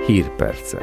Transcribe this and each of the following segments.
Hírpercek.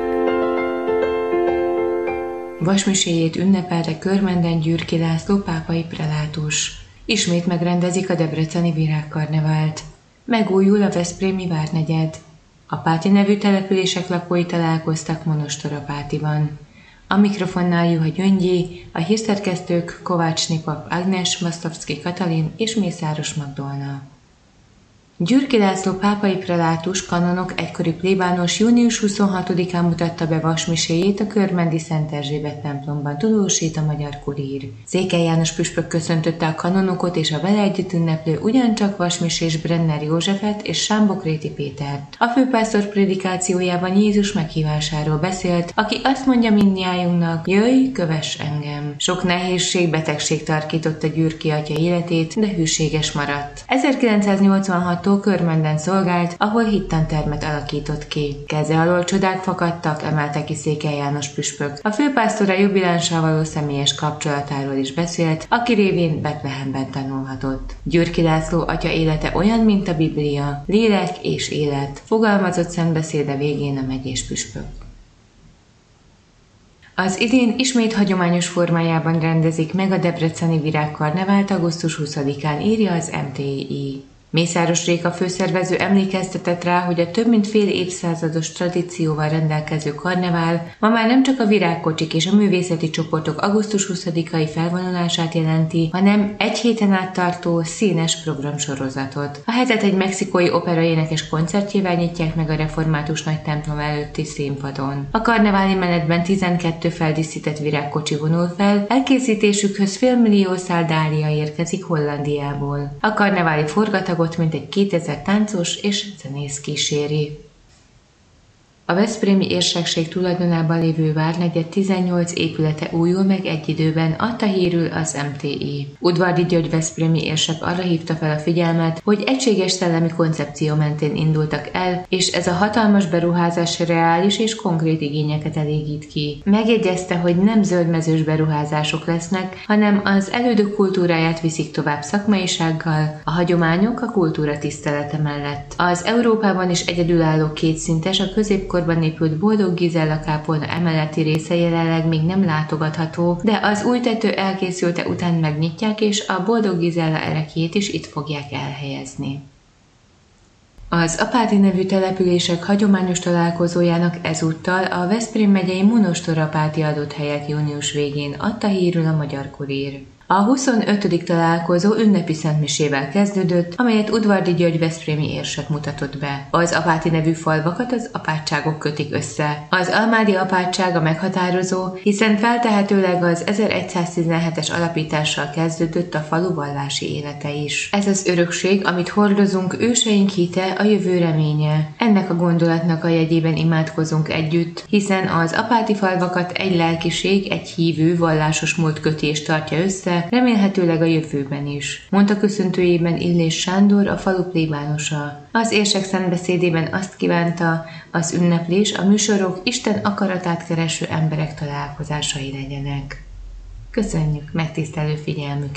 Vasmiséjét ünnepelte Körmenden Gyürki László pápai prelátus. Ismét megrendezik a debreceni virágkarnevált. Megújul a veszprémi várnegyed. A Páti nevű települések lakói találkoztak Monostorapátiban. A mikrofonnál Juha Gyöngyi, a hírszerkesztők Kovács Nipap Ágnes, Masztovszki Katalin és Mészáros Magdolna. Gyürki László pápai prelátus kanonok egykori plébános június 26-án mutatta be vasmiséjét a körmendi Szent Erzsébet templomban, tudósít a Magyar Kurír. Székely János püspök köszöntötte a kanonokot és a vele együtt ünneplő ugyancsak vasmisés Brenner Józsefet és Sámbokréti Pétert. A főpásztor prédikációjában Jézus meghívásáról beszélt, aki azt mondja mindnyájunknak: jöjj, kövess engem. Sok nehézség, betegség tarkította Gyürki atya életét, de hűséges maradt. 1986 Körmenden szolgált, ahol hittantermet alakított ki. Keze alól csodák fakadtak, emelte ki Székely János püspök. A főpásztor a jubilánssal való személyes kapcsolatáról is beszélt, aki révén Betlehemben tanulhatott. Gyürki László atya élete olyan, mint a Biblia, lélek és élet, fogalmazott szentbeszéde végén a megyés püspök. Az idén ismét hagyományos formájában rendezik meg a debreceni virágkarnevált augusztus 20-án, írja az MTI. Mészáros Réka főszervező emlékeztetett rá, hogy a több mint fél évszázados tradícióval rendelkező karnevál ma már nem csak a virágkocsik és a művészeti csoportok augusztus 20-ai felvonulását jelenti, hanem egy héten át tartó színes programsorozatot. A hetet egy mexikói operaénekes koncertjével nyitják meg a református nagy templom előtti színpadon. A karneváli menetben 12 feldíszített virágkocsi vonul fel, elkészítésükhöz félmillió szál dália érkezik Hollandiából. A karneváli forgatagot mintegy 2000 táncos és zenész kíséri. A veszprémi érsekség tulajdonában lévő várnegyed 18 épülete újul meg egy időben, adta hírül az MTI. Udvardi György veszprémi érsek arra hívta fel a figyelmet, hogy egységes szellemi koncepció mentén indultak el, és ez a hatalmas beruházás reális és konkrét igényeket elégít ki. Megjegyezte, hogy nem zöldmezős beruházások lesznek, hanem az elődök kultúráját viszik tovább szakmaisággal, a hagyományok a kultúra tisztelete mellett. Az Európában is egyedülálló kétszintes, a középkorban épült Boldog Gizella kápolna emeleti része jelenleg még nem látogatható, de az új tető elkészülte után megnyitják, és a Boldog Gizella ereklyét is itt fogják elhelyezni. Az Apáti nevű települések hagyományos találkozójának ezúttal a Veszprém megyei Monostorapáti adott helyet június végén, adta hírül a Magyar Kurír. A 25. találkozó ünnepi szentmisével kezdődött, amelyet Udvardi György veszprémi érsek mutatott be. Az Apáti nevű falvakat az apátságok kötik össze. Az almádi apátság a meghatározó, hiszen feltehetőleg az 1117-es alapítással kezdődött a falu vallási élete is. Ez az örökség, amit hordozunk, őseink hite, a jövő reménye. Ennek a gondolatnak a jegyében imádkozunk együtt, hiszen az apáti falvakat egy lelkiség, egy hívő, vallásos múltkötés tartja össze, remélhetőleg a jövőben is, mondta köszöntőjében Illés Sándor, a falu plébánosa. Az érsek szentbeszédében azt kívánta, az ünneplés, a műsorok Isten akaratát kereső emberek találkozásai legyenek. Köszönjük megtisztelő figyelmüket!